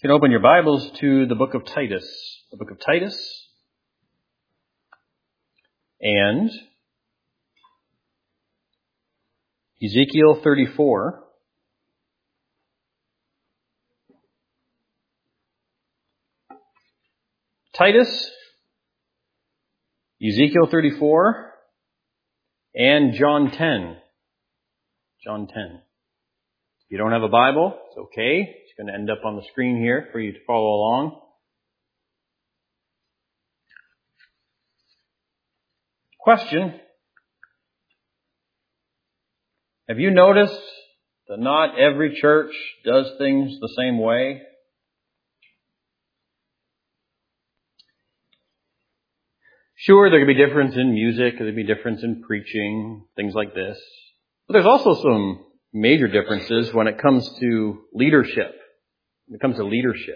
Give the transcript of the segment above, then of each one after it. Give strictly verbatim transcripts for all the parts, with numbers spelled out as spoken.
You can open your Bibles to the book of Titus. The book of Titus and Ezekiel thirty-four. Titus, Ezekiel thirty-four, and John ten. John ten. If you don't have a Bible, it's okay. It's going to end up on the screen here for you to follow along. Question. Have you noticed that not every church does things the same way? Sure, there could be difference in music, there could be difference in preaching, things like this. But there's also some major differences when it comes to leadership. When it comes to leadership.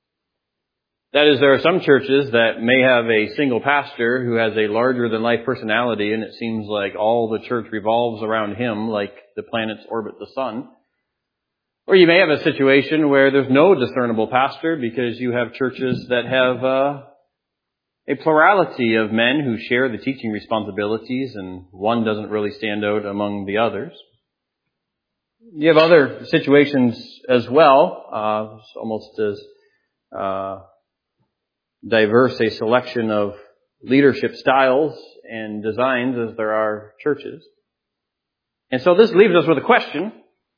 That is, there are some churches that may have a single pastor who has a larger-than-life personality, and it seems like all the church revolves around him like the planets orbit the sun. Or you may have a situation where there's no discernible pastor because you have churches that have uh, a plurality of men who share the teaching responsibilities, and one doesn't really stand out among the others. You have other situations as well, uh, it's almost as uh, diverse a selection of leadership styles and designs as there are churches. And so this leaves us with a question.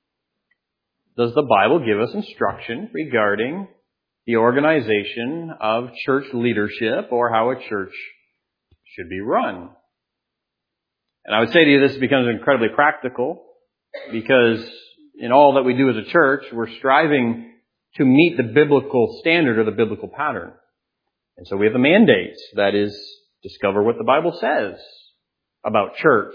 Does the Bible give us instruction regarding the organization of church leadership or how a church should be run? And I would say to you this becomes incredibly practical because in all that we do as a church, we're striving to meet the biblical standard or the biblical pattern. And so we have a mandate, that is, discover what the Bible says about church.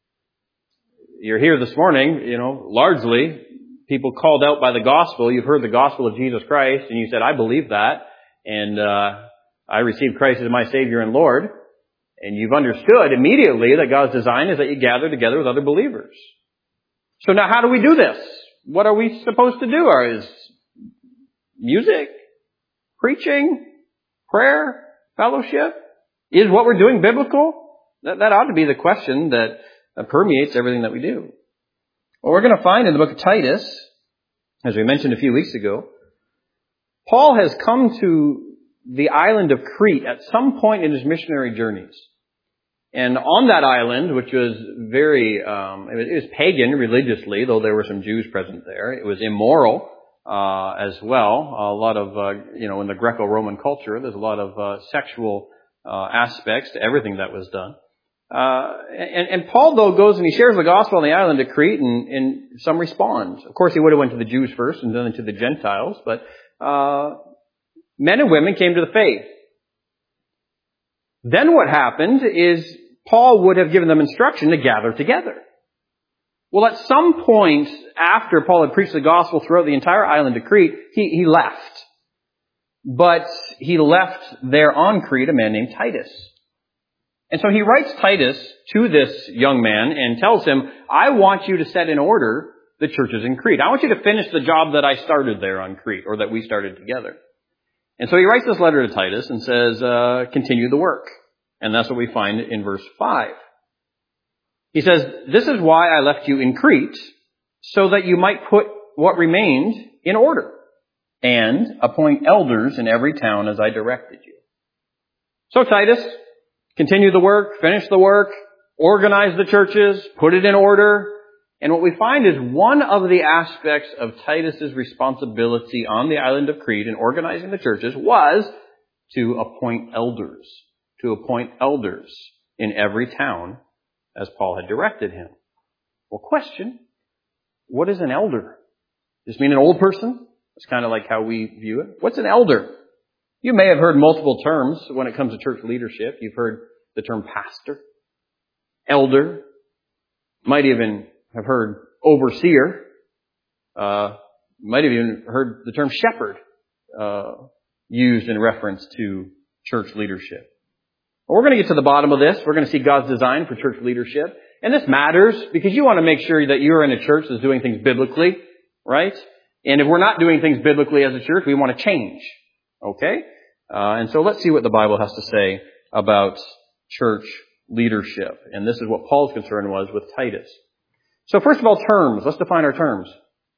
You're here this morning, you know, largely people called out by the gospel. You've heard the gospel of Jesus Christ and you said, I believe that. And uh I received Christ as my Savior and Lord. And you've understood immediately that God's design is that you gather together with other believers. So now how do we do this? What are we supposed to do? Are is music, preaching, prayer, fellowship? Is what we're doing biblical? That, that ought to be the question that uh, permeates everything that we do. Well, we're going to find in the book of Titus, as we mentioned a few weeks ago, Paul has come to the island of Crete at some point in his missionary journeys. And on that island, which was very, um, it was, it was pagan religiously, though there were some Jews present there. It was immoral uh, as well. A lot of, uh, you know, in the Greco-Roman culture, there's a lot of uh, sexual uh, aspects to everything that was done. Uh, and, and Paul, though, goes and he shares the gospel on the island of Crete, and, and some respond. Of course, he would have went to the Jews first and then to the Gentiles, but uh, men and women came to the faith. Then what happened is Paul would have given them instruction to gather together. Well, at some point after Paul had preached the gospel throughout the entire island of Crete, he, he left. But he left there on Crete a man named Titus. And so he writes Titus to this young man and tells him, I want you to set in order the churches in Crete. I want you to finish the job that I started there on Crete, or that we started together. And so he writes this letter to Titus and says, uh, continue the work. And that's what we find in verse five. He says, this is why I left you in Crete, so that you might put what remained in order, and appoint elders in every town as I directed you. So Titus, continue the work, finish the work, organize the churches, put it in order. And what we find is one of the aspects of Titus's responsibility on the island of Crete in organizing the churches was to appoint elders, to appoint elders in every town as Paul had directed him. Well, question, what is an elder? Does this mean an old person? That's kind of like how we view it. What's an elder? You may have heard multiple terms when it comes to church leadership. You've heard the term pastor, elder, might even have heard overseer, uh, might have even heard the term shepherd uh, used in reference to church leadership. Well, we're going to get to the bottom of this. We're going to see God's design for church leadership. And this matters because you want to make sure that you're in a church that's doing things biblically, right? And if we're not doing things biblically as a church, we want to change. Okay? Uh, and so let's see what the Bible has to say about church leadership. And this is what Paul's concern was with Titus. So first of all, terms. Let's define our terms.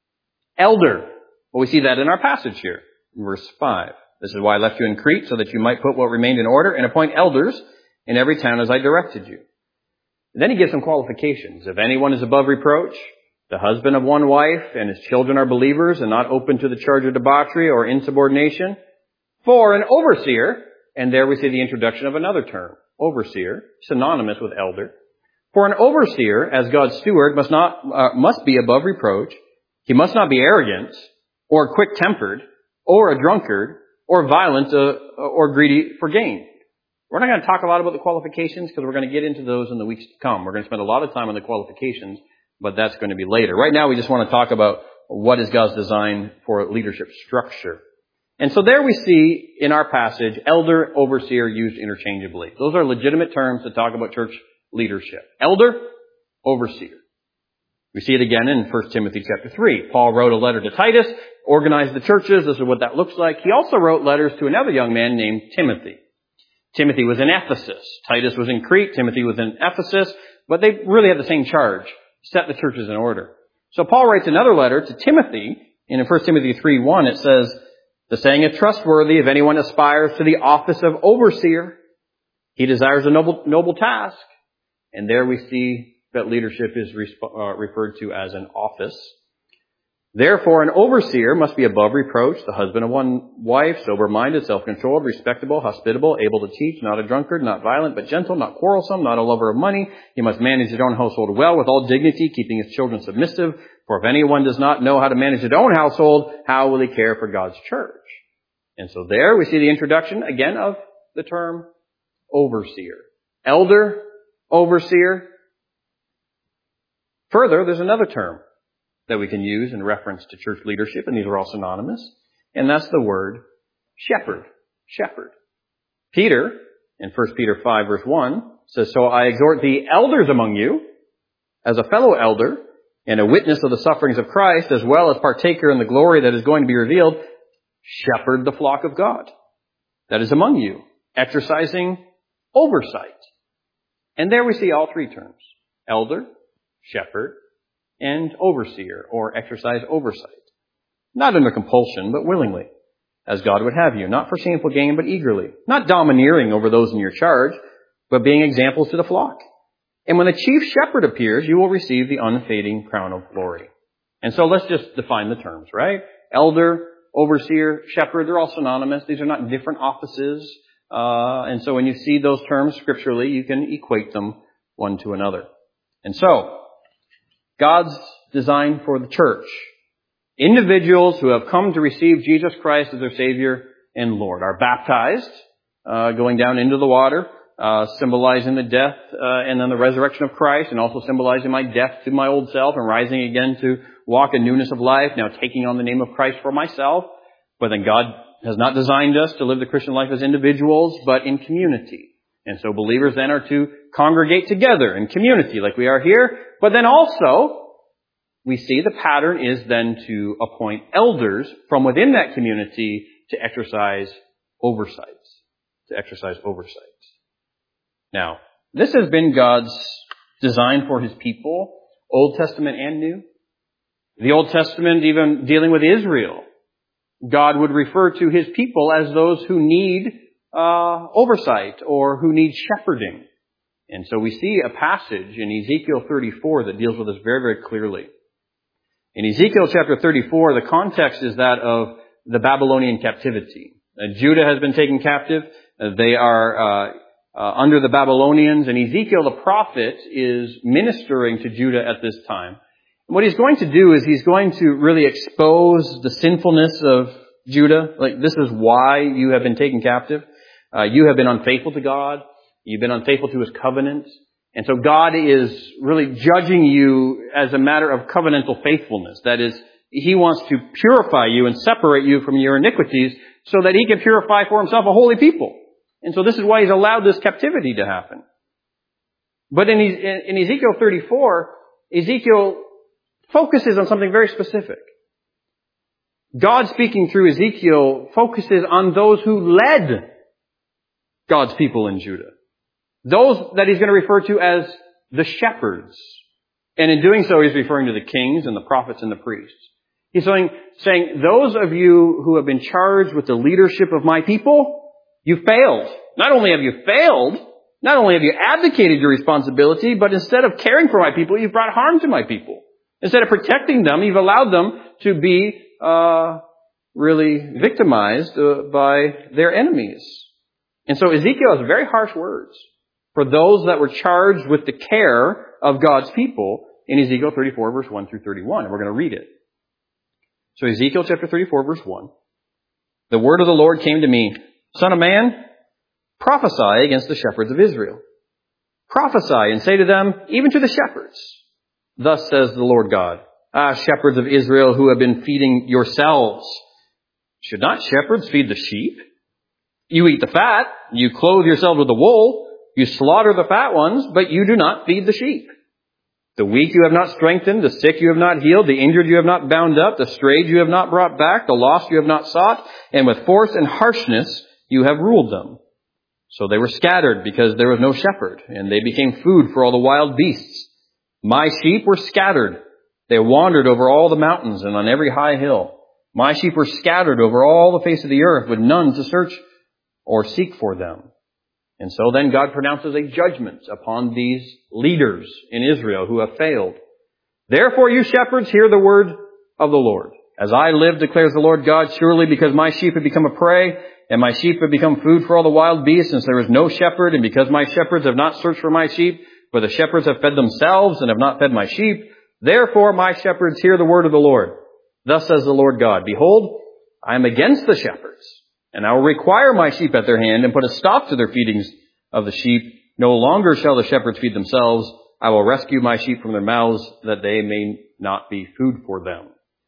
Elder. Well, we see that in our passage here, in verse five. This is why I left you in Crete, so that you might put what remained in order and appoint elders in every town as I directed you. And then he gives some qualifications. If anyone is above reproach, the husband of one wife, and his children are believers and not open to the charge of debauchery or insubordination, for an overseer, and there we see the introduction of another term, overseer, synonymous with elder. For an overseer, as God's steward, must not uh, must be above reproach. He must not be arrogant, or quick-tempered, or a drunkard, or violent, uh, or greedy for gain. We're not going to talk a lot about the qualifications because we're going to get into those in the weeks to come. We're going to spend a lot of time on the qualifications, but that's going to be later. Right now, we just want to talk about what is God's design for leadership structure. And so there we see in our passage, elder, overseer used interchangeably. Those are legitimate terms to talk about church leadership. Elder, overseer. We see it again in First Timothy chapter three. Paul wrote a letter to Titus, organized the churches. This is what that looks like. He also wrote letters to another young man named Timothy. Timothy was in Ephesus. Titus was in Crete. Timothy was in Ephesus. But they really had the same charge. Set the churches in order. So Paul writes another letter to Timothy. And in First Timothy three one, it says, the saying is trustworthy if anyone aspires to the office of overseer. He desires a noble, noble task. And there we see that leadership is resp- uh, referred to as an office. Therefore, an overseer must be above reproach, the husband of one wife, sober-minded, self-controlled, respectable, hospitable, able to teach, not a drunkard, not violent, but gentle, not quarrelsome, not a lover of money. He must manage his own household well, with all dignity, keeping his children submissive. For if anyone does not know how to manage his own household, how will he care for God's church? And so there we see the introduction, again, of the term overseer. Elder, overseer. Further, there's another term that we can use in reference to church leadership, and these are all synonymous, and that's the word shepherd. Shepherd. Peter, in First Peter five verse one, says, so I exhort the elders among you, as a fellow elder, and a witness of the sufferings of Christ, as well as partaker in the glory that is going to be revealed, shepherd the flock of God that is among you, exercising oversight. And there we see all three terms, elder, shepherd, and overseer, or exercise oversight. Not under compulsion, but willingly, as God would have you. Not for shameful gain, but eagerly. Not domineering over those in your charge, but being examples to the flock. And when the chief shepherd appears, you will receive the unfading crown of glory. And so let's just define the terms, right? Elder, overseer, shepherd, they're all synonymous. These are not different offices. Uh, and so when you see those terms scripturally, you can equate them one to another. And so, God's design for the church. Individuals who have come to receive Jesus Christ as their Savior and Lord are baptized, uh, going down into the water, uh, symbolizing the death uh, and then the resurrection of Christ, and also symbolizing my death to my old self and rising again to walk in newness of life, now taking on the name of Christ for myself. But then God has not designed us to live the Christian life as individuals, but in community. And so believers then are to congregate together in community like we are here. But then also, we see the pattern is then to appoint elders from within that community to exercise oversight. To exercise oversight. Now, this has been God's design for His people, Old Testament and New. The Old Testament, even dealing with Israel, God would refer to His people as those who need uh, oversight or who need shepherding. And so we see a passage in Ezekiel thirty-four that deals with this very, very clearly. In Ezekiel chapter thirty-four, the context is that of the Babylonian captivity. Uh, Judah has been taken captive. Uh, they are uh, uh, under the Babylonians, and Ezekiel the prophet is ministering to Judah at this time. And what he's going to do is he's going to really expose the sinfulness of Judah. Like, this is why you have been taken captive. Uh, you have been unfaithful to God. You've been unfaithful to His covenant. And so God is really judging you as a matter of covenantal faithfulness. That is, He wants to purify you and separate you from your iniquities so that He can purify for Himself a holy people. And so this is why He's allowed this captivity to happen. But in, in Ezekiel thirty-four, Ezekiel focuses on something very specific. God speaking through Ezekiel focuses on those who led God's people in Judah. Those that he's going to refer to as the shepherds. And in doing so, he's referring to the kings and the prophets and the priests. He's saying, saying, those of you who have been charged with the leadership of my people, you failed. Not only have you failed, not only have you abdicated your responsibility, but instead of caring for my people, you've brought harm to my people. Instead of protecting them, you've allowed them to be uh really victimized uh, by their enemies. And so Ezekiel has very harsh words for those that were charged with the care of God's people in Ezekiel thirty-four, verse one through thirty-one. And we're going to read it. So Ezekiel chapter thirty-four, verse one. The word of the Lord came to me, Son of man, prophesy against the shepherds of Israel. Prophesy and say to them, even to the shepherds, thus says the Lord God, Ah, shepherds of Israel who have been feeding yourselves. Should not shepherds feed the sheep? You eat the fat, you clothe yourselves with the wool, you slaughter the fat ones, but you do not feed the sheep. The weak you have not strengthened, the sick you have not healed, the injured you have not bound up, the strayed you have not brought back, the lost you have not sought, and with force and harshness you have ruled them. So they were scattered because there was no shepherd, and they became food for all the wild beasts. My sheep were scattered. They wandered over all the mountains and on every high hill. My sheep were scattered over all the face of the earth with none to search or seek for them. And so then God pronounces a judgment upon these leaders in Israel who have failed. Therefore, you shepherds, hear the word of the Lord. As I live, declares the Lord God, surely because my sheep have become a prey, and my sheep have become food for all the wild beasts, since there is no shepherd, and because my shepherds have not searched for my sheep, for the shepherds have fed themselves and have not fed my sheep, therefore my shepherds hear the word of the Lord. Thus says the Lord God, behold, I am against the shepherds, and I will require my sheep at their hand and put a stop to their feedings of the sheep. No longer shall the shepherds feed themselves. I will rescue my sheep from their mouths that they may not be food for them.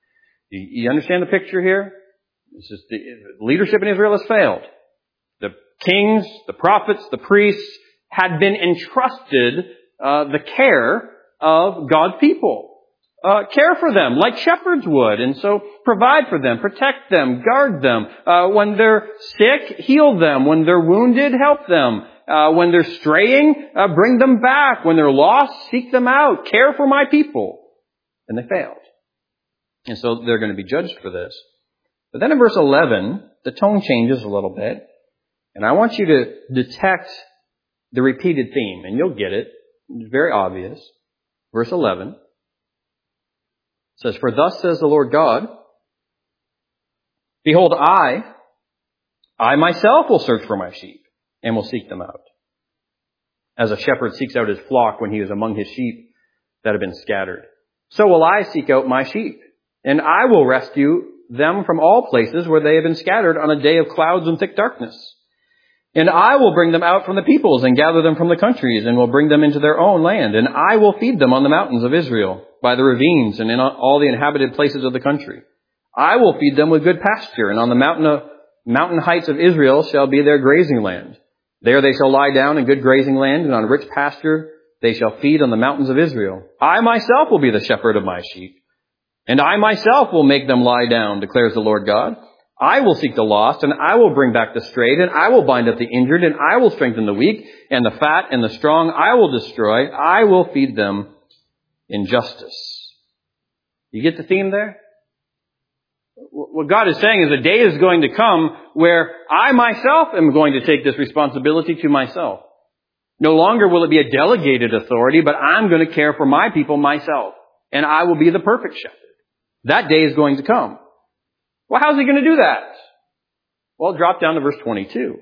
You understand the picture here? This is the leadership in Israel has failed. The kings, the prophets, the priests had been entrusted uh, the care of God's people. Uh, care for them like shepherds would. And so provide for them, protect them, guard them. Uh, when they're sick, heal them. When they're wounded, help them. Uh, when they're straying, uh, bring them back. When they're lost, seek them out. Care for my people. And they failed. And so they're going to be judged for this. But then in verse eleven, the tone changes a little bit. And I want you to detect the repeated theme. And you'll get it. It's very obvious. Verse eleven says, For thus says the Lord God, Behold, I, I myself will search for my sheep and will seek them out. As a shepherd seeks out his flock when he is among his sheep that have been scattered. So will I seek out my sheep, and I will rescue them from all places where they have been scattered on a day of clouds and thick darkness. And I will bring them out from the peoples and gather them from the countries and will bring them into their own land. And I will feed them on the mountains of Israel, by the ravines and in all the inhabited places of the country. I will feed them with good pasture, and on the mountain of, mountain heights of Israel shall be their grazing land. There they shall lie down in good grazing land, and on rich pasture they shall feed on the mountains of Israel. I myself will be the shepherd of my sheep, and I myself will make them lie down, declares the Lord God. I will seek the lost, and I will bring back the strayed, and I will bind up the injured, and I will strengthen the weak, and the fat and the strong I will destroy. I will feed them in justice. You get the theme there? What God is saying is a day is going to come where I myself am going to take this responsibility to myself. No longer will it be a delegated authority, but I'm going to care for my people myself. And I will be the perfect shepherd. That day is going to come. Well, how's he going to do that? Well, drop down to verse twenty-two.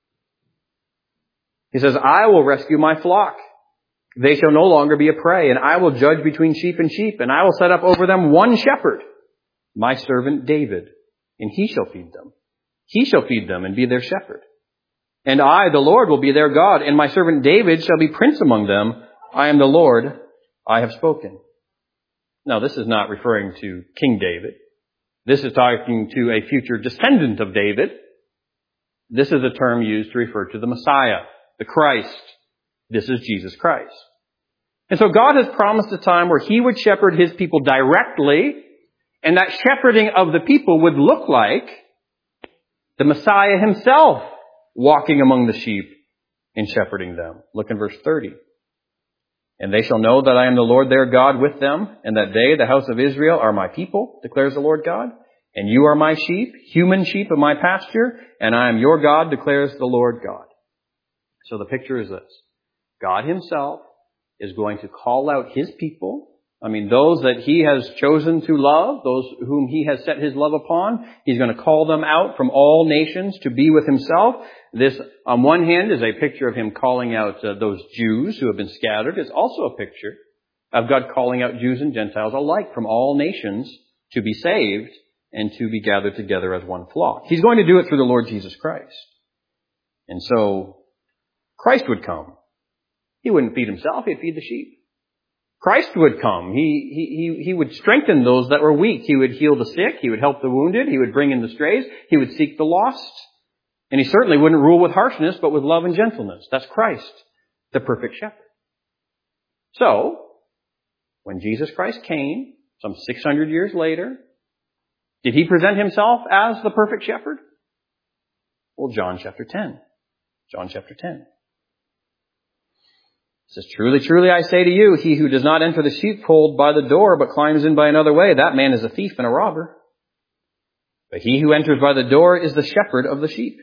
He says, I will rescue my flock. They shall no longer be a prey, and I will judge between sheep and sheep, and I will set up over them one shepherd, my servant David, and he shall feed them. He shall feed them and be their shepherd. And I, the Lord, will be their God, and my servant David shall be prince among them. I am the Lord, I have spoken. Now, this is not referring to King David. This is talking to a future descendant of David. This is a term used to refer to the Messiah, the Christ. This is Jesus Christ. And so God has promised a time where he would shepherd his people directly, And that shepherding of the people would look like the Messiah himself walking among the sheep and shepherding them. Look in verse thirty. And they shall know that I am the Lord their God with them, and that they, the house of Israel, are my people, declares the Lord God. And you are my sheep, human sheep of my pasture, and I am your God, declares the Lord God. So the picture is this. God himself is going to call out his people. I mean, those that he has chosen to love, those whom he has set his love upon, he's going to call them out from all nations to be with himself. This, on one hand, is a picture of him calling out uh, those Jews who have been scattered. It's also a picture of God calling out Jews and Gentiles alike from all nations to be saved and to be gathered together as one flock. He's going to do it through the Lord Jesus Christ. And so, Christ would come. He wouldn't feed himself, he'd feed the sheep. Christ would come. He, he, he, he would strengthen those that were weak. He would heal the sick. He would help the wounded. He would bring in the strays. He would seek the lost. And he certainly wouldn't rule with harshness, but with love and gentleness. That's Christ, the perfect shepherd. So, when Jesus Christ came, some six hundred years later, did he present himself as the perfect shepherd? Well, John chapter ten. John chapter ten. It says, truly, truly, I say to you, he who does not enter the sheepfold by the door, but climbs in by another way, that man is a thief and a robber. But he who enters by the door is the shepherd of the sheep.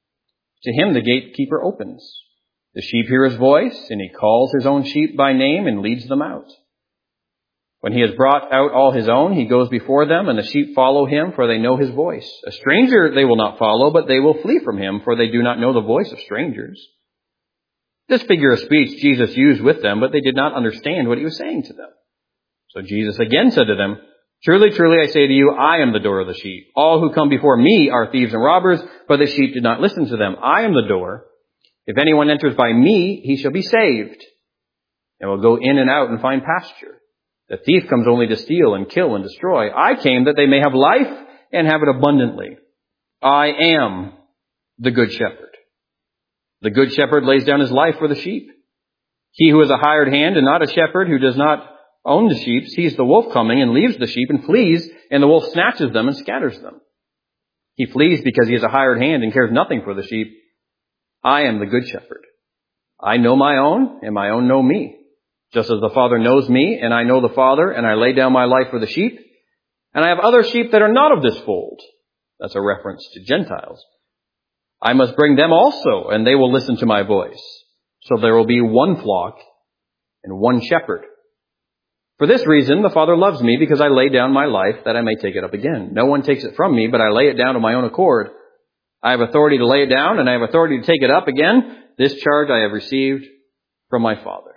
To him the gatekeeper opens. The sheep hear his voice, and he calls his own sheep by name and leads them out. When he has brought out all his own, he goes before them, and the sheep follow him, for they know his voice. A stranger they will not follow, but they will flee from him, for they do not know the voice of strangers. This figure of speech Jesus used with them, but they did not understand what he was saying to them. So Jesus again said to them, truly, truly, I say to you, I am the door of the sheep. All who come before me are thieves and robbers, but the sheep did not listen to them. I am the door. If anyone enters by me, he shall be saved, and will go in and out and find pasture. The thief comes only to steal and kill and destroy. I came that they may have life and have it abundantly. I am the good shepherd. The good shepherd lays down his life for the sheep. He who is a hired hand and not a shepherd, who does not own the sheep, sees the wolf coming and leaves the sheep and flees, and the wolf snatches them and scatters them. He flees because he is a hired hand and cares nothing for the sheep. I am the good shepherd. I know my own, and my own know me. Just as the Father knows me, and I know the Father, and I lay down my life for the sheep. And I have other sheep that are not of this fold. That's a reference to Gentiles. I must bring them also, and they will listen to my voice. So there will be one flock and one shepherd. For this reason, the Father loves me, because I lay down my life that I may take it up again. No one takes it from me, but I lay it down of my own accord. I have authority to lay it down, and I have authority to take it up again. This charge I have received from my Father.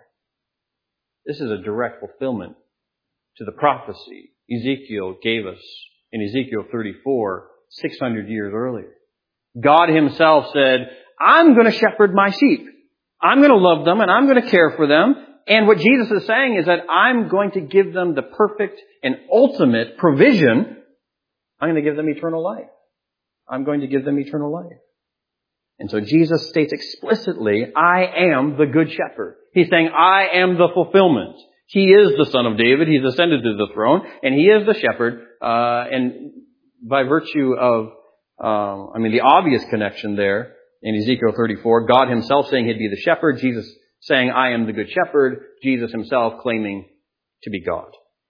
This is a direct fulfillment to the prophecy Ezekiel gave us in Ezekiel thirty-four, six hundred years earlier. God himself said, I'm going to shepherd my sheep. I'm going to love them and I'm going to care for them. And what Jesus is saying is that I'm going to give them the perfect and ultimate provision. I'm going to give them eternal life. I'm going to give them eternal life. And so Jesus states explicitly, I am the good shepherd. He's saying, I am the fulfillment. He is the Son of David. He's ascended to the throne, and he is the shepherd. Uh, and by virtue of Um, I mean, the obvious connection there in Ezekiel thirty-four, God himself saying he'd be the shepherd, Jesus saying, I am the good shepherd, Jesus himself claiming to be God.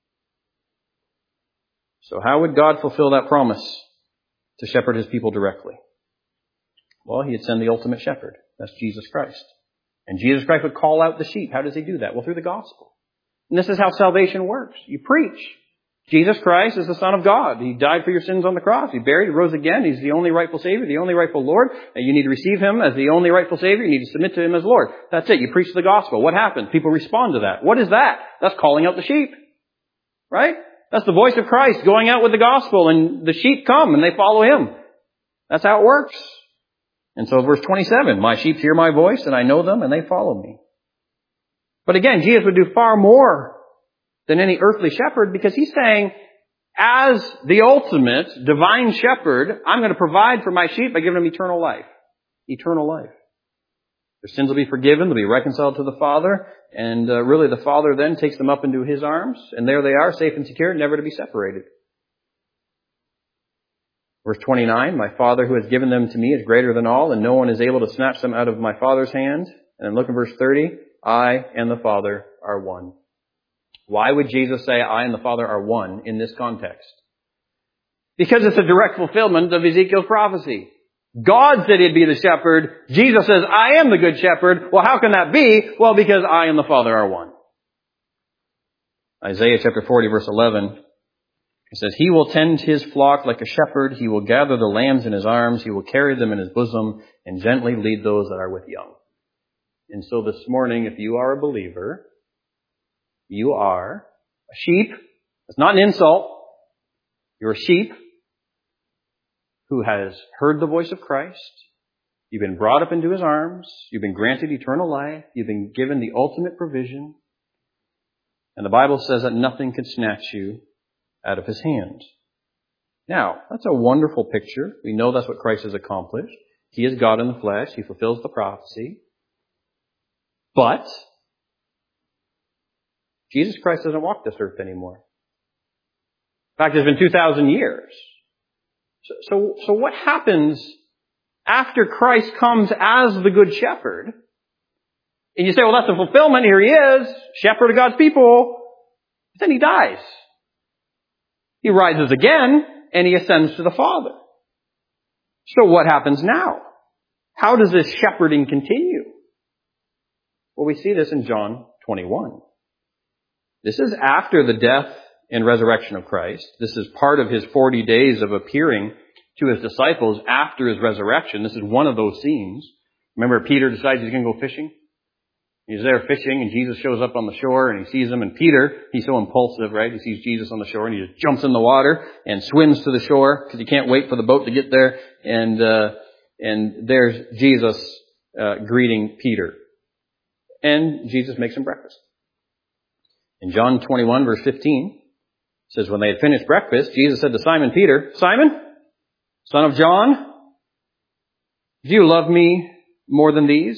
So how would God fulfill that promise to shepherd his people directly? Well, he'd send the ultimate shepherd. That's Jesus Christ. And Jesus Christ would call out the sheep. How does he do that? Well, through the gospel. And this is how salvation works. You preach. Jesus Christ is the Son of God. He died for your sins on the cross. He buried, he rose again. He's the only rightful Savior, the only rightful Lord. And you need to receive him as the only rightful Savior. You need to submit to him as Lord. That's it. You preach the gospel. What happens? People respond to that. What is that? That's calling out the sheep. Right? That's the voice of Christ going out with the gospel, and the sheep come and they follow him. That's how it works. And so verse twenty-seven, my sheep hear my voice and I know them and they follow me. But again, Jesus would do far more than any earthly shepherd, because he's saying, as the ultimate divine shepherd, I'm going to provide for my sheep by giving them eternal life. Eternal life. Their sins will be forgiven, they'll be reconciled to the Father, and uh, really the Father then takes them up into his arms, and there they are, safe and secure, never to be separated. Verse twenty-nine, my Father who has given them to me is greater than all, and no one is able to snatch them out of my Father's hand. And then look at verse thirty, I and the Father are one. Why would Jesus say I and the Father are one in this context? Because it's a direct fulfillment of Ezekiel's prophecy. God said he'd be the shepherd. Jesus says, I am the good shepherd. Well, how can that be? Well, because I and the Father are one. Isaiah chapter forty, verse eleven, it says, he will tend his flock like a shepherd. He will gather the lambs in his arms. He will carry them in his bosom and gently lead those that are with young. And so this morning, if you are a believer, you are a sheep. It's not an insult. You're a sheep who has heard the voice of Christ. You've been brought up into his arms. You've been granted eternal life. You've been given the ultimate provision. And the Bible says that nothing can snatch you out of his hand. Now, that's a wonderful picture. We know that's what Christ has accomplished. He is God in the flesh. He fulfills the prophecy. But Jesus Christ doesn't walk this earth anymore. In fact, it's been two thousand years. So, so, so what happens after Christ comes as the Good Shepherd? And you say, well, that's a fulfillment. Here he is, shepherd of God's people. But then he dies. He rises again, and he ascends to the Father. So what happens now? How does this shepherding continue? Well, we see this in John twenty-one. This is after the death and resurrection of Christ. This is part of his forty days of appearing to his disciples after his resurrection. This is one of those scenes. Remember, Peter decides he's going to go fishing? He's there fishing, and Jesus shows up on the shore, and he sees him. And Peter, he's so impulsive, right? He sees Jesus on the shore, and he just jumps in the water and swims to the shore because he can't wait for the boat to get there. And uh, and there's Jesus uh, greeting Peter. And Jesus makes him breakfast. In John twenty-one, verse fifteen, it says, when they had finished breakfast, Jesus said to Simon Peter, Simon, son of John, do you love me more than these?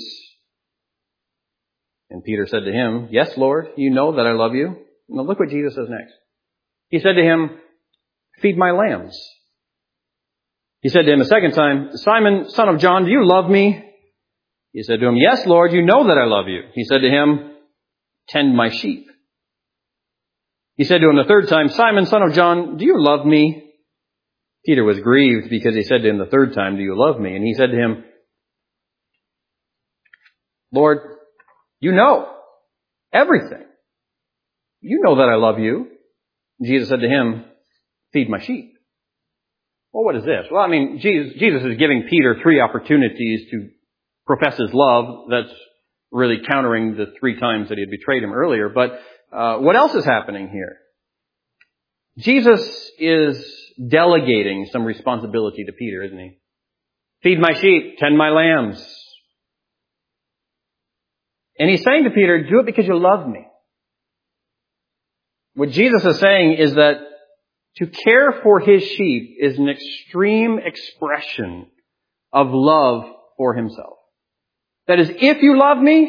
And Peter said to him, yes, Lord, you know that I love you. Now look what Jesus says next. He said to him, feed my lambs. He said to him a second time, Simon, son of John, do you love me? He said to him, yes, Lord, you know that I love you. He said to him, tend my sheep. He said to him the third time, Simon, son of John, do you love me? Peter was grieved because he said to him the third time, do you love me? And he said to him, Lord, you know everything. You know that I love you. And Jesus said to him, feed my sheep. Well, what is this? Well, I mean, Jesus, Jesus is giving Peter three opportunities to profess his love. That's really countering the three times that he had betrayed him earlier. But uh, what else is happening here? Jesus is delegating some responsibility to Peter, isn't he? Feed my sheep, tend my lambs. And he's saying to Peter, do it because you love me. What Jesus is saying is that to care for his sheep is an extreme expression of love for himself. That is, if you love me,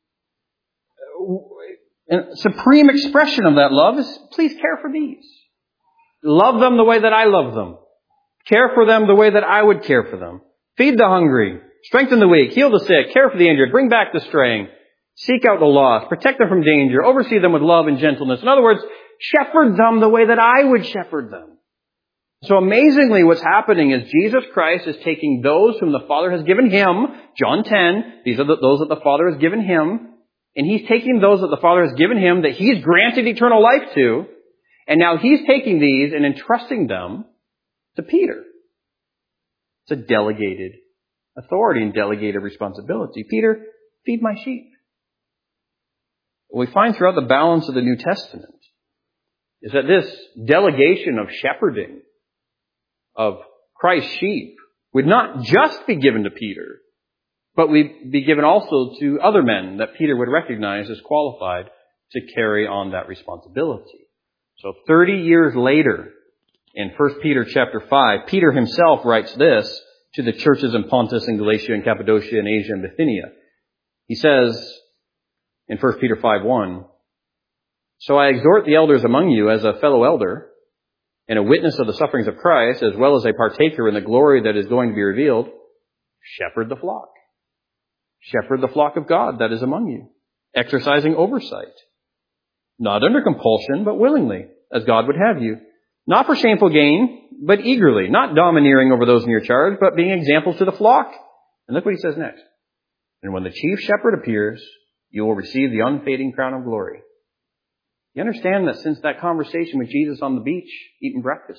a supreme expression of that love is, please care for these. Love them the way that I love them. Care for them the way that I would care for them. Feed the hungry. Strengthen the weak. Heal the sick. Care for the injured. Bring back the straying. Seek out the lost. Protect them from danger. Oversee them with love and gentleness. In other words, shepherd them the way that I would shepherd them. So amazingly, what's happening is Jesus Christ is taking those whom the Father has given him, John ten, these are the, those that the Father has given him, and he's taking those that the Father has given him that he's granted eternal life to, and now he's taking these and entrusting them to Peter. It's a delegated authority and delegated responsibility. Peter, feed my sheep. What we find throughout the balance of the New Testament is that this delegation of shepherding of Christ's sheep would not just be given to Peter, but would be given also to other men that Peter would recognize as qualified to carry on that responsibility. So thirty years later, in First Peter chapter five, Peter himself writes this to the churches in Pontus and Galatia and Cappadocia and Asia and Bithynia. He says in First Peter five one, so I exhort the elders among you as a fellow elder and a witness of the sufferings of Christ, as well as a partaker in the glory that is going to be revealed, shepherd the flock. Shepherd the flock of God that is among you, exercising oversight. Not under compulsion, but willingly, as God would have you. Not for shameful gain, but eagerly. Not domineering over those in your charge, but being examples to the flock. And look what he says next. And when the chief shepherd appears, you will receive the unfading crown of glory. You understand that since that conversation with Jesus on the beach, eating breakfast,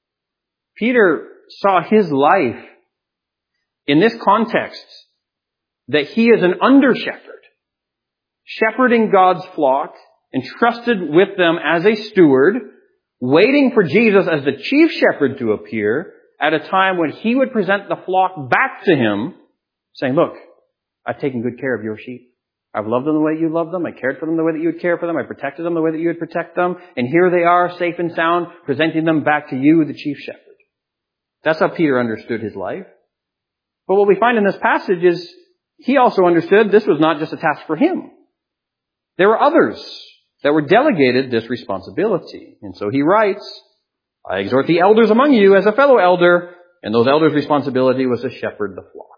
Peter saw his life in this context, that he is an under-shepherd, shepherding God's flock, entrusted with them as a steward, waiting for Jesus as the chief shepherd to appear at a time when he would present the flock back to him, saying, look, I've taken good care of your sheep. I've loved them the way you loved them. I cared for them the way that you would care for them. I protected them the way that you would protect them. And here they are, safe and sound, presenting them back to you, the chief shepherd. That's how Peter understood his life. But what we find in this passage is he also understood this was not just a task for him. There were others that were delegated this responsibility. And so he writes, I exhort the elders among you as a fellow elder, and those elders' responsibility was to shepherd the flock.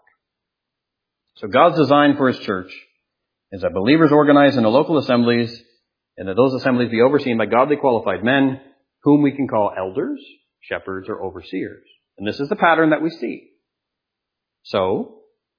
So God's design for his church is that believers organize into local assemblies, and that those assemblies be overseen by godly qualified men, whom we can call elders, shepherds, or overseers. And this is the pattern that we see. So,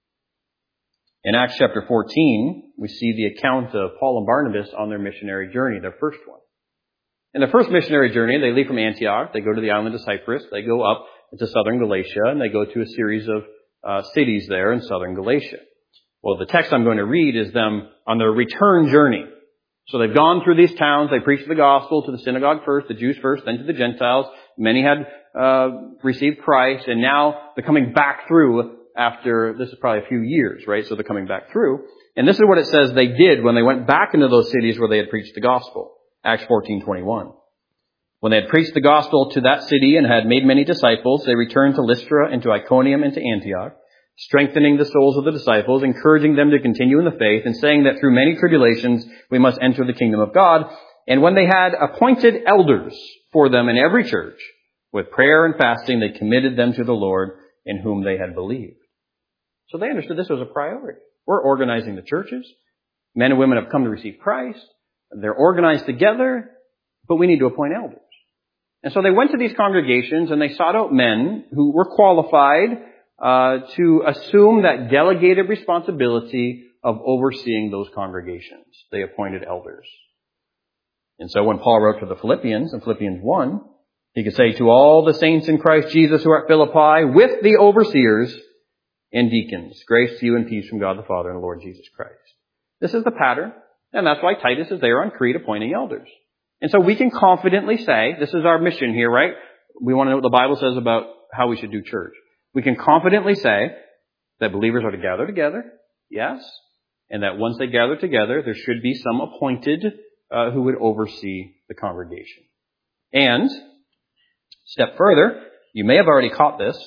in Acts chapter fourteen, we see the account of Paul and Barnabas on their missionary journey, their first one. In their first missionary journey, they leave from Antioch, they go to the island of Cyprus, they go up into southern Galatia, and they go to a series of uh, cities there in southern Galatia. Well, the text I'm going to read is them on their return journey. So they've gone through these towns, they preached the gospel to the synagogue first, the Jews first, then to the Gentiles. Many had uh, received Christ, and now they're coming back through after, this is probably a few years, right? So they're coming back through. And this is what it says they did when they went back into those cities where they had preached the gospel. Acts fourteen twenty-one. When they had preached the gospel to that city and had made many disciples, they returned to Lystra and to Iconium and to Antioch, strengthening the souls of the disciples, encouraging them to continue in the faith, and saying that through many tribulations we must enter the kingdom of God. And when they had appointed elders for them in every church, with prayer and fasting they committed them to the Lord in whom they had believed. So they understood this was a priority. We're organizing the churches. Men and women have come to receive Christ. They're organized together, but we need to appoint elders. And so they went to these congregations and they sought out men who were qualified uh, to assume that delegated responsibility of overseeing those congregations. They appointed elders. And so when Paul wrote to the Philippians in Philippians one, he could say, to all the saints in Christ Jesus who are at Philippi, with the overseers and deacons, grace to you and peace from God the Father and the Lord Jesus Christ. This is the pattern, and that's why Titus is there on Crete appointing elders. And so we can confidently say, this is our mission here, right? We want to know what the Bible says about how we should do church. We can confidently say that believers are to gather together, yes, and that once they gather together, there should be some appointed uh, who would oversee the congregation. And, step further, you may have already caught this,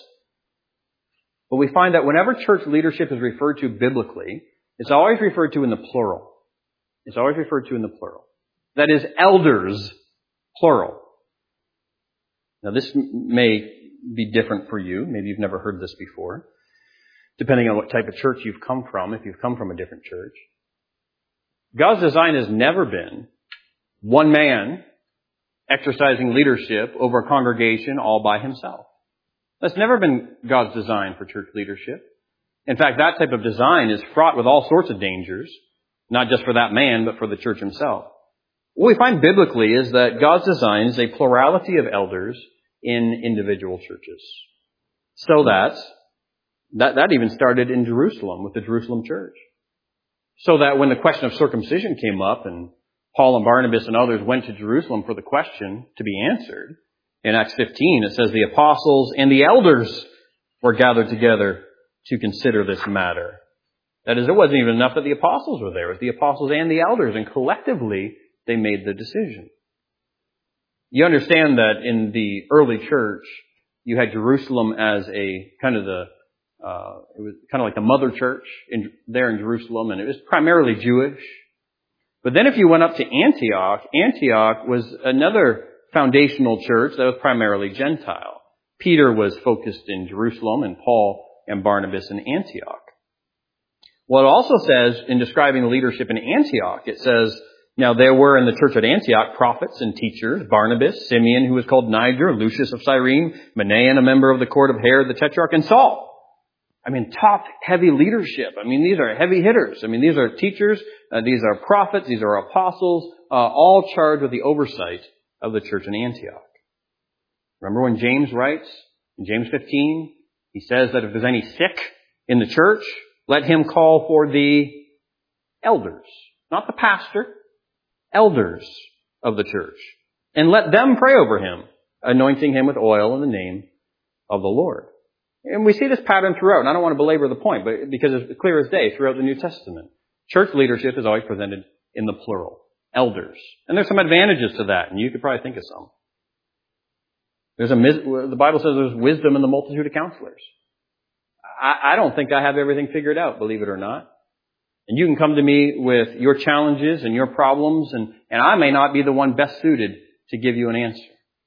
but we find that whenever church leadership is referred to biblically, it's always referred to in the plural. It's always referred to in the plural. That is, elders, plural. Now, this may be different for you. Maybe you've never heard this before, depending on what type of church you've come from, if you've come from a different church. God's design has never been one man exercising leadership over a congregation all by himself. That's never been God's design for church leadership. In fact, that type of design is fraught with all sorts of dangers, not just for that man, but for the church himself. What we find biblically is that God's design is a plurality of elders in individual churches. So that, that, that even started in Jerusalem with the Jerusalem church. So that when the question of circumcision came up and Paul and Barnabas and others went to Jerusalem for the question to be answered, in Acts fifteen, it says the apostles and the elders were gathered together to consider this matter. That is, it wasn't even enough that the apostles were there. It was the apostles and the elders, and collectively they made the decision. You understand that in the early church, you had Jerusalem as a kind of the, uh, it was kind of like the mother church in, there in Jerusalem, and it was primarily Jewish. But then if you went up to Antioch, Antioch was another foundational church that was primarily Gentile. Peter was focused in Jerusalem, and Paul and Barnabas in Antioch. Well, it also says, in describing the leadership in Antioch, it says, now there were in the church at Antioch prophets and teachers, Barnabas, Simeon, who was called Niger, Lucius of Cyrene, Manaen, a member of the court of Herod the Tetrarch, and Saul. I mean, top heavy leadership. I mean, these are heavy hitters. I mean, these are teachers, uh, these are prophets, these are apostles, uh, all charged with the oversight of the church in Antioch. Remember when James writes, in James fifteen, he says that if there's any sick in the church, let him call for the elders, not the pastor, elders of the church, and let them pray over him, anointing him with oil in the name of the Lord. And we see this pattern throughout, and I don't want to belabor the point, but because it's clear as day throughout the New Testament. Church leadership is always presented in the plural, elders. And there's some advantages to that, and you could probably think of some. There's a, the Bible says there's wisdom in the multitude of counselors. I, I don't think I have everything figured out, believe it or not. And you can come to me with your challenges and your problems, and, and I may not be the one best suited to give you an answer.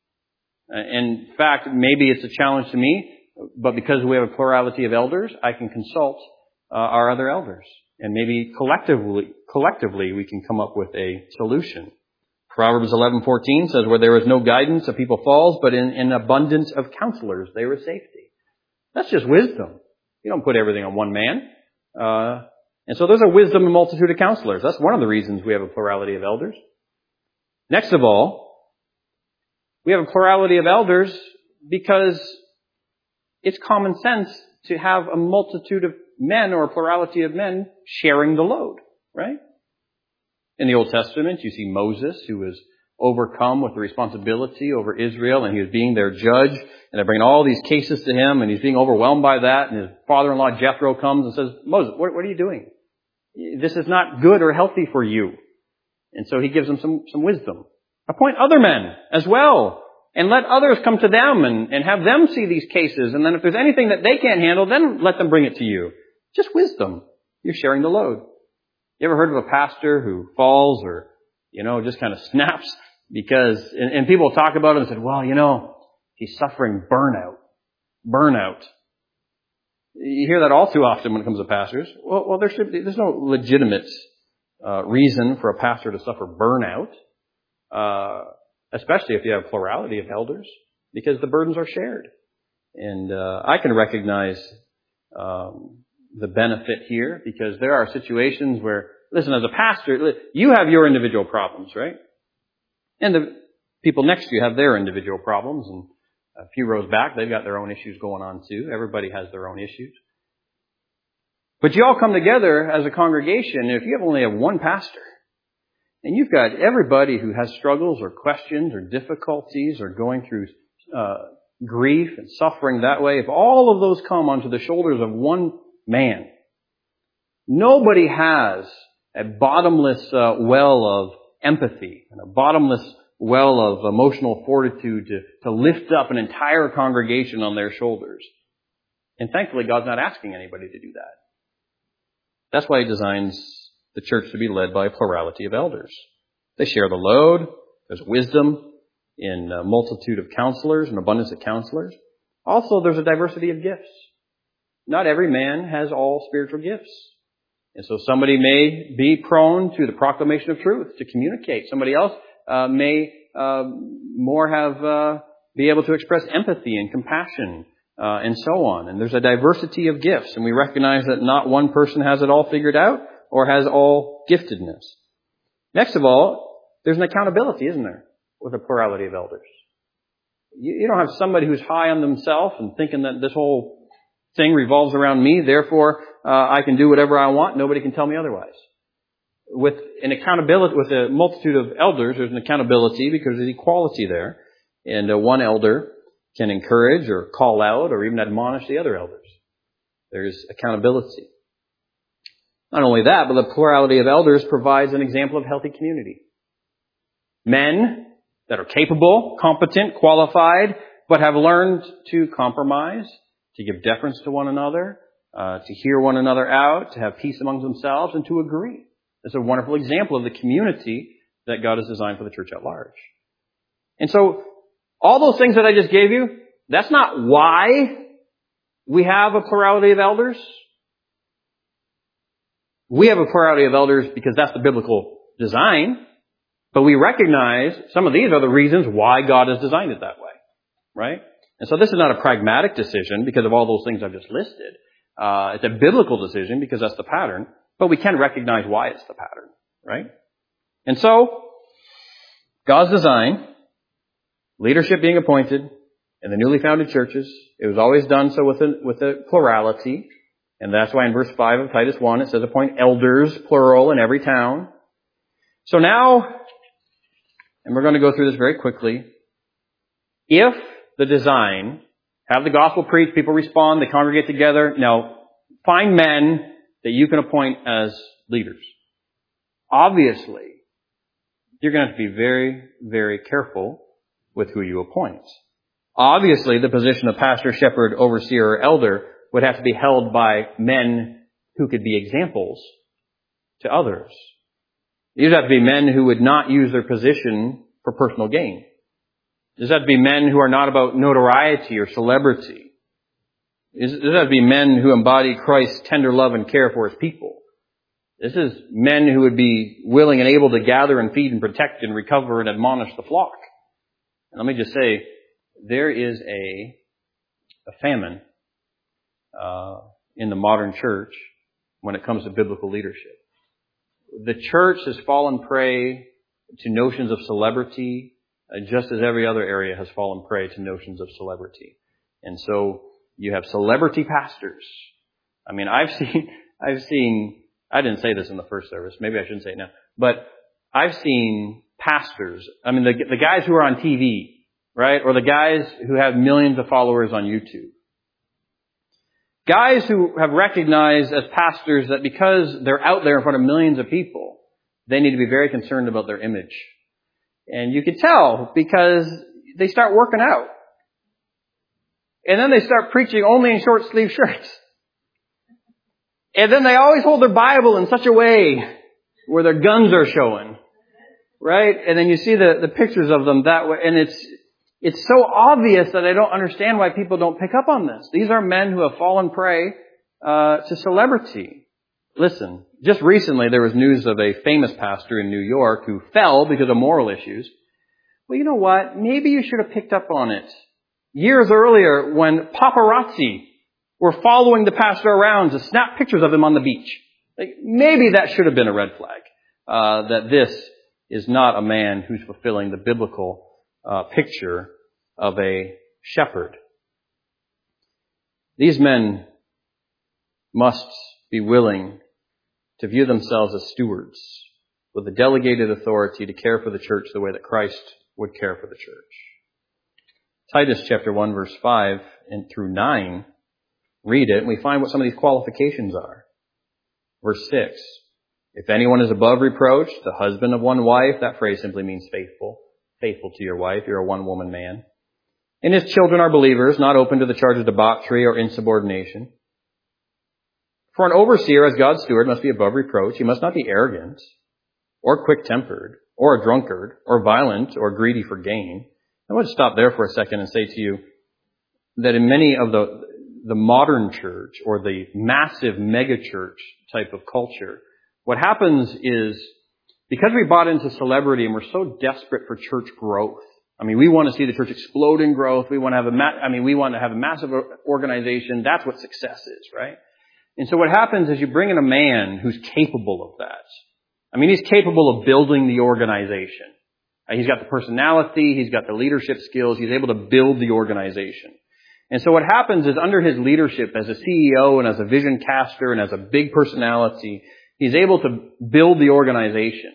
In fact, maybe it's a challenge to me, but because we have a plurality of elders, I can consult uh, our other elders. And maybe collectively, collectively we can come up with a solution. Proverbs eleven fourteen says, where there is no guidance, a people falls, but in an abundance of counselors there is safety. That's just wisdom. You don't put everything on one man. Uh, and so there's a wisdom and multitude of counselors. That's one of the reasons we have a plurality of elders. Next of all, we have a plurality of elders because it's common sense to have a multitude of men or a plurality of men sharing the load, right? In the Old Testament, you see Moses, who was overcome with the responsibility over Israel, and he was being their judge, and they bring all these cases to him, and he's being overwhelmed by that, and his father-in-law Jethro comes and says, Moses, what, what are you doing? This is not good or healthy for you. And so he gives them some, some wisdom. Appoint other men as well, and let others come to them and, and have them see these cases. And then if there's anything that they can't handle, then let them bring it to you. Just wisdom. You're sharing the load. You ever heard of a pastor who falls or, you know, just kind of snaps because, and, and people talk about it and said, well, you know, he's suffering burnout. Burnout. You hear that all too often when it comes to pastors. Well, well there should be, there's no legitimate uh, reason for a pastor to suffer burnout. Uh, especially if you have a plurality of elders, because the burdens are shared. And uh, I can recognize um, the benefit here, because there are situations where, listen, as a pastor, you have your individual problems, right? And the people next to you have their individual problems, and a few rows back, they've got their own issues going on too. Everybody has their own issues. But you all come together as a congregation, and if you have only have one pastor, and you've got everybody who has struggles or questions or difficulties or going through uh, grief and suffering that way, if all of those come onto the shoulders of one man, nobody has a bottomless uh, well of empathy and a bottomless well of emotional fortitude to, to lift up an entire congregation on their shoulders. And thankfully, God's not asking anybody to do that. That's why He designs the church to be led by a plurality of elders. They share the load. There's wisdom in a multitude of counselors, an abundance of counselors. Also, there's a diversity of gifts. Not every man has all spiritual gifts. And so somebody may be prone to the proclamation of truth, to communicate. Somebody else uh, may uh, more have uh, be able to express empathy and compassion uh, and so on. And there's a diversity of gifts. And we recognize that not one person has it all figured out or has all giftedness. Next of all, there's an accountability, isn't there, with a plurality of elders. You, you don't have somebody who's high on themselves and thinking that this whole thing revolves around me, therefore uh, I can do whatever I want, nobody can tell me otherwise. With an accountability, with a multitude of elders, there's an accountability because there's equality there. And uh, one elder can encourage or call out or even admonish the other elders. There's accountability. Not only that, but the plurality of elders provides an example of healthy community. Men that are capable, competent, qualified, but have learned to compromise, to give deference to one another, uh, to hear one another out, to have peace among themselves, and to agree. It's a wonderful example of the community that God has designed for the church at large. And so, all those things that I just gave you, that's not why we have a plurality of elders. We have a plurality of elders because that's the biblical design. But we recognize some of these are the reasons why God has designed it that way. Right? And so this is not a pragmatic decision because of all those things I've just listed. Uh, it's a biblical decision because that's the pattern. But we can recognize why it's the pattern. Right? And so, God's design, leadership being appointed in the newly founded churches, it was always done so with a, with a plurality. And that's why in verse five of Titus one it says appoint elders, plural, in every town. So now, and we're going to go through this very quickly, if the design, have the gospel preached, people respond, they congregate together, now find men that you can appoint as leaders. Obviously, you're going to have to be very, very careful with who you appoint. Obviously, the position of pastor, shepherd, overseer, or elder would have to be held by men who could be examples to others. These have to be men who would not use their position for personal gain. These have to be men who are not about notoriety or celebrity. These have to be men who embody Christ's tender love and care for His people. This is men who would be willing and able to gather and feed and protect and recover and admonish the flock. And let me just say, there is a, a famine uh, in the modern church when it comes to biblical leadership. The church has fallen prey to notions of celebrity, uh, just as every other area has fallen prey to notions of celebrity. And so you have celebrity pastors. I mean, I've seen, I've seen, I didn't say this in the first service. Maybe I shouldn't say it now. But I've seen pastors, I mean, the, the guys who are on T V, right? Or the guys who have millions of followers on YouTube. Guys who have recognized as pastors that because they're out there in front of millions of people, they need to be very concerned about their image. And you can tell because they start working out. And then they start preaching only in short sleeve shirts. And then they always hold their Bible in such a way where their guns are showing. Right? And then you see the, the pictures of them that way. And it's, it's so obvious that I don't understand why people don't pick up on this. These are men who have fallen prey, uh, to celebrity. Listen, just recently there was news of a famous pastor in New York who fell because of moral issues. Well, you know what? Maybe you should have picked up on it years earlier when paparazzi were following the pastor around to snap pictures of him on the beach. Like, maybe that should have been a red flag, uh, that this is not a man who's fulfilling the biblical uh, picture of a shepherd. These men must be willing to view themselves as stewards with a delegated authority to care for the church the way that Christ would care for the church. Titus chapter one verse five and through nine, read it and we find what some of these qualifications are. Verse six, if anyone is above reproach, the husband of one wife, that phrase simply means faithful. Faithful to your wife, you're a one-woman man. And his children are believers, not open to the charge of debauchery or insubordination. For an overseer as God's steward must be above reproach. He must not be arrogant or quick-tempered or a drunkard or violent or greedy for gain. I want to stop there for a second and say to you that in many of the, the modern church or the massive megachurch type of culture, what happens is because we bought into celebrity and we're so desperate for church growth. I mean, we want to see the church explode in growth. We want to have a, ma- I mean, we want to have a massive organization. That's what success is, right? And so what happens is you bring in a man who's capable of that. I mean, he's capable of building the organization. He's got the personality. He's got the leadership skills. He's able to build the organization. And so what happens is under his leadership as a C E O and as a vision caster and as a big personality, he's able to build the organization.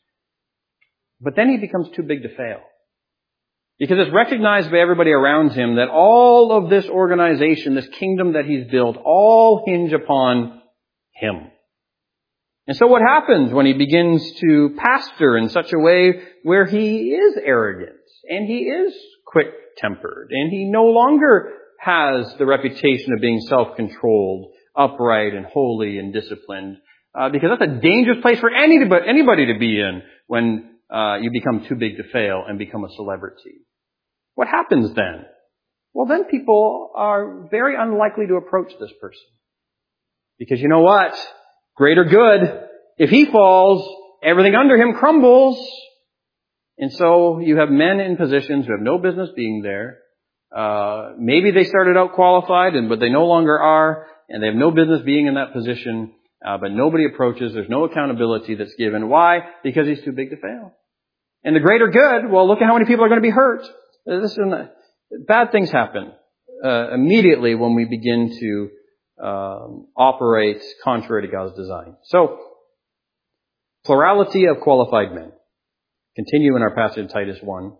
But then he becomes too big to fail. Because it's recognized by everybody around him that all of this organization, this kingdom that he's built, all hinge upon him. And so what happens when he begins to pastor in such a way where he is arrogant and he is quick-tempered and he no longer has the reputation of being self-controlled, upright and holy and disciplined? Uh, because that's a dangerous place for anybody, anybody to be in when uh, you become too big to fail and become a celebrity. What happens then? Well, then people are very unlikely to approach this person. Because you know what? Greater good. If he falls, everything under him crumbles. And so you have men in positions who have no business being there. Uh, maybe they started out qualified, and but they no longer are, and they have no business being in that position. Uh, but nobody approaches. There's no accountability that's given. Why? Because he's too big to fail. And the greater good, well, look at how many people are going to be hurt. This is the, bad things happen uh, immediately when we begin to um, operate contrary to God's design. So, plurality of qualified men. Continue in our passage in Titus one,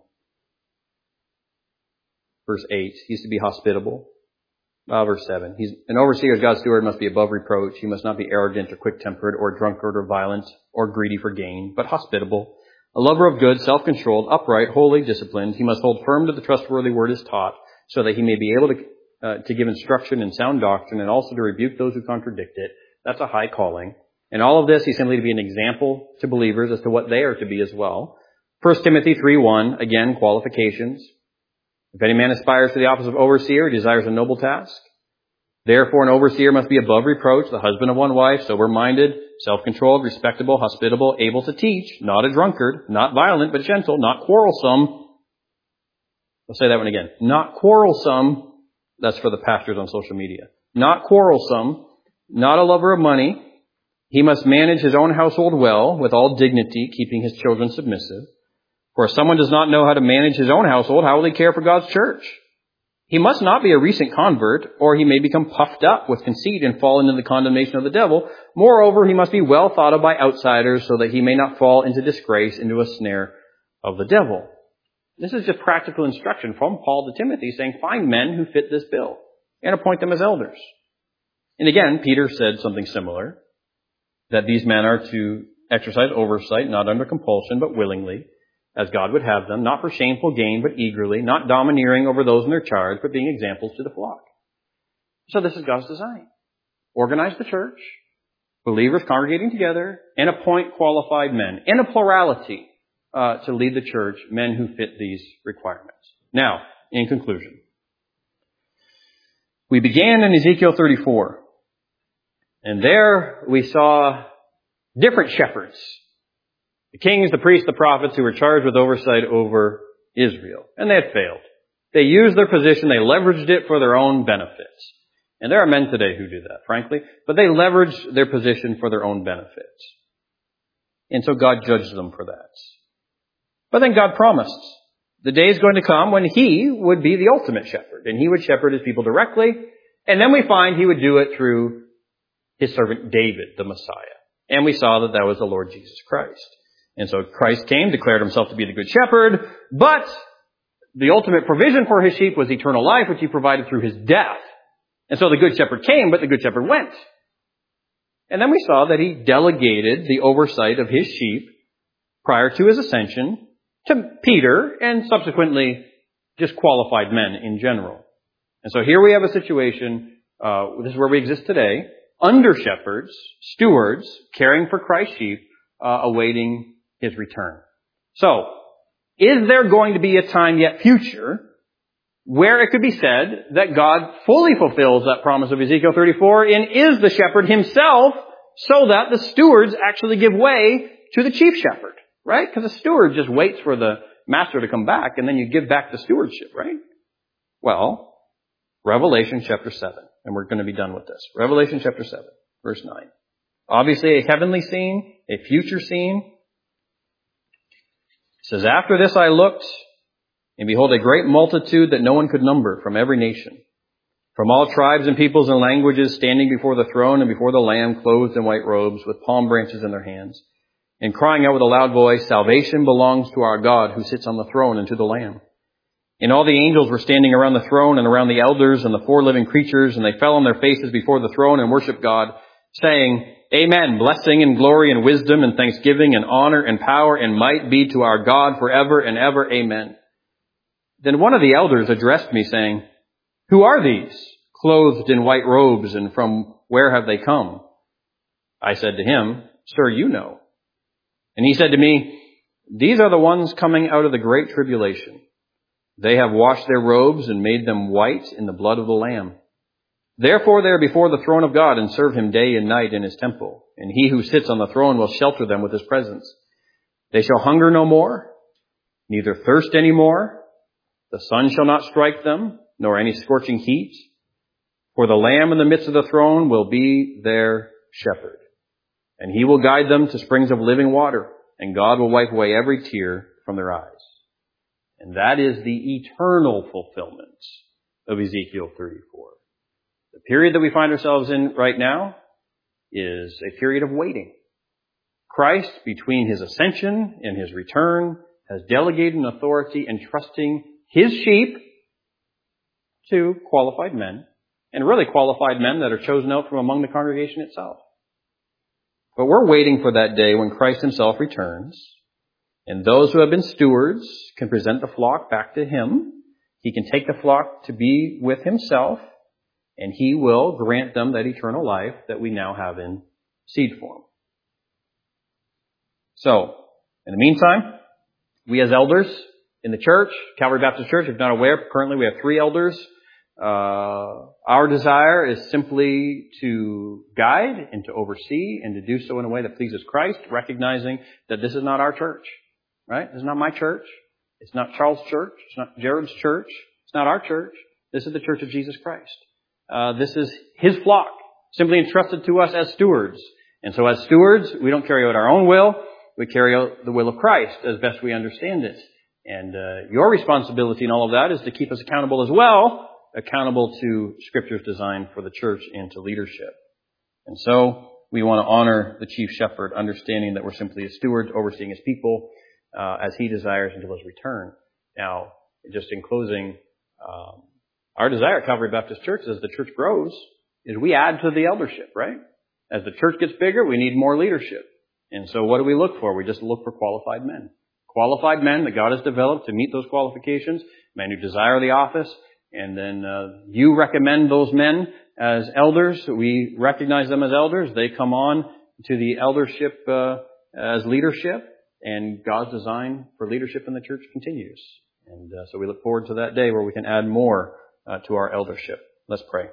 verse eight. He's to be hospitable. Uh, verse seven. He's an overseer as God's steward must be above reproach. He must not be arrogant or quick-tempered or drunkard or violent or greedy for gain, but hospitable, a lover of good, self-controlled, upright, holy, disciplined. He must hold firm to the trustworthy word as taught, so that he may be able to uh, to give instruction in sound doctrine and also to rebuke those who contradict it. That's a high calling. And all of this, he's simply to be an example to believers as to what they are to be as well. First Timothy three one, again, qualifications. If any man aspires to the office of overseer, he desires a noble task. Therefore, an overseer must be above reproach, the husband of one wife, sober-minded, self-controlled, respectable, hospitable, able to teach, not a drunkard, not violent, but gentle, not quarrelsome. I'll say that one again. Not quarrelsome. That's for the pastors on social media. Not quarrelsome, not a lover of money. He must manage his own household well, with all dignity, keeping his children submissive. For if someone does not know how to manage his own household, how will he care for God's church? He must not be a recent convert, or he may become puffed up with conceit and fall into the condemnation of the devil. Moreover, he must be well thought of by outsiders, so that he may not fall into disgrace, into a snare of the devil. This is just practical instruction from Paul to Timothy, saying, find men who fit this bill, and appoint them as elders. And again, Peter said something similar, that these men are to exercise oversight, not under compulsion, but willingly, as God would have them, not for shameful gain, but eagerly, not domineering over those in their charge, but being examples to the flock. So this is God's design. Organize the church, believers congregating together, and appoint qualified men in a plurality uh, to lead the church, men who fit these requirements. Now, in conclusion, we began in Ezekiel thirty-four, and there we saw different shepherds. The kings, the priests, the prophets who were charged with oversight over Israel. And they had failed. They used their position, they leveraged it for their own benefits. And there are men today who do that, frankly. But they leveraged their position for their own benefits. And so God judged them for that. But then God promised the day is going to come when He would be the ultimate shepherd. And He would shepherd His people directly. And then we find He would do it through His servant David, the Messiah. And we saw that that was the Lord Jesus Christ. And so Christ came, declared Himself to be the good shepherd, but the ultimate provision for His sheep was eternal life, which He provided through His death. And so the good shepherd came, but the good shepherd went. And then we saw that He delegated the oversight of His sheep prior to His ascension to Peter and subsequently just qualified men in general. And so here we have a situation, uh, this is where we exist today, under shepherds, stewards, caring for Christ's sheep, uh, awaiting His return. So, is there going to be a time yet future where it could be said that God fully fulfills that promise of Ezekiel thirty-four and is the shepherd Himself so that the stewards actually give way to the chief shepherd, right? Because the steward just waits for the master to come back and then you give back the stewardship, right? Well, Revelation chapter seven, and we're going to be done with this. Revelation chapter seven, verse nine. Obviously a heavenly scene, a future scene. It says, after this I looked, and behold, a great multitude that no one could number from every nation, from all tribes and peoples and languages, standing before the throne and before the Lamb, clothed in white robes, with palm branches in their hands, and crying out with a loud voice, salvation belongs to our God who sits on the throne and to the Lamb. And all the angels were standing around the throne and around the elders and the four living creatures, and they fell on their faces before the throne and worshiped God, saying, Amen. Blessing and glory and wisdom and thanksgiving and honor and power and might be to our God forever and ever. Amen. Then one of the elders addressed me, saying, Who are these, clothed in white robes, and from where have they come? I said to him, Sir, you know. And he said to me, These are the ones coming out of the great tribulation. They have washed their robes and made them white in the blood of the Lamb. Therefore they are before the throne of God and serve him day and night in his temple. And he who sits on the throne will shelter them with his presence. They shall hunger no more, neither thirst any more. The sun shall not strike them, nor any scorching heat. For the Lamb in the midst of the throne will be their shepherd. And he will guide them to springs of living water. And God will wipe away every tear from their eyes. And that is the eternal fulfillment of Ezekiel thirty-four. The period that we find ourselves in right now is a period of waiting. Christ, between his ascension and his return, has delegated an authority entrusting his sheep to qualified men, and really qualified men that are chosen out from among the congregation itself. But we're waiting for that day when Christ himself returns, and those who have been stewards can present the flock back to him. He can take the flock to be with himself, and he will grant them that eternal life that we now have in seed form. So, in the meantime, we as elders in the church, Calvary Baptist Church, if you're not aware, currently we have three elders. Uh, our desire is simply to guide and to oversee and to do so in a way that pleases Christ, recognizing that this is not our church, right? This is not my church. It's not Charles' church. It's not Jared's church. It's not our church. This is the church of Jesus Christ. Uh, this is his flock, simply entrusted to us as stewards. And so as stewards, we don't carry out our own will. We carry out the will of Christ as best we understand it. And uh, your responsibility in all of that is to keep us accountable as well, accountable to Scripture's design for the church and to leadership. And so we want to honor the chief shepherd, understanding that we're simply a steward overseeing his people uh, as he desires until his return. Now, just in closing, um, our desire at Calvary Baptist Church as the church grows is we add to the eldership, right? As the church gets bigger, we need more leadership. And so what do we look for? We just look for qualified men. Qualified men that God has developed to meet those qualifications, men who desire the office. And then uh, you recommend those men as elders. We recognize them as elders. They come on to the eldership uh, as leadership. And God's design for leadership in the church continues. And uh, so we look forward to that day where we can add more uh, to our eldership. Let's pray.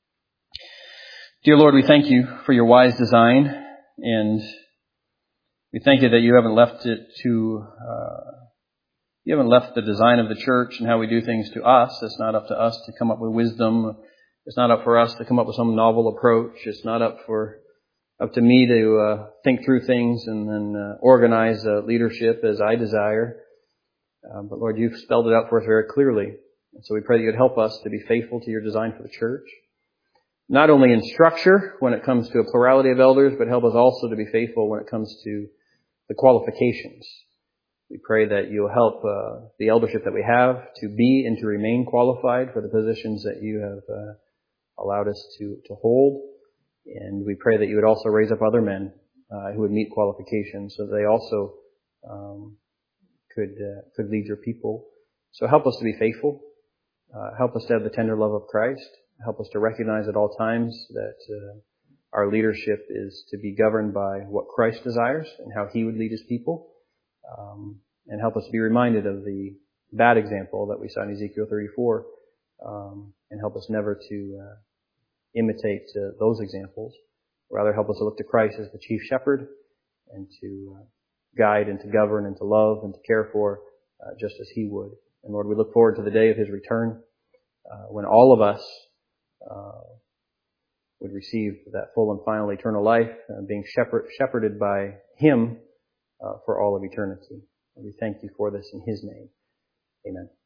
Dear Lord, we thank you for your wise design. And we thank you that you haven't left it to... Uh, You haven't left the design of the church and how we do things to us. It's not up to us to come up with wisdom. It's not up for us to come up with some novel approach. It's not up for up to me to uh, think through things and then uh, organize uh, leadership as I desire. Uh, but Lord, you've spelled it out for us very clearly. And so we pray that you'd help us to be faithful to your design for the church. Not only in structure when it comes to a plurality of elders, but help us also to be faithful when it comes to the qualifications. We pray that you'll help uh, the eldership that we have to be and to remain qualified for the positions that you have uh, allowed us to, to hold. And we pray that you would also raise up other men uh, who would meet qualifications so they also um, could uh, could lead your people. So help us to be faithful. Uh, help us to have the tender love of Christ. Help us to recognize at all times that uh, our leadership is to be governed by what Christ desires and how he would lead his people. Um, and help us to be reminded of the bad example that we saw in Ezekiel thirty-four, um, and help us never to uh, imitate uh, those examples. Rather, help us to look to Christ as the chief shepherd and to uh, guide and to govern and to love and to care for uh, just as he would. And Lord, we look forward to the day of his return uh, when all of us uh, would receive that full and final eternal life, uh, being shepherd, shepherded by him Uh, for all of eternity. And we thank you for this in his name. Amen.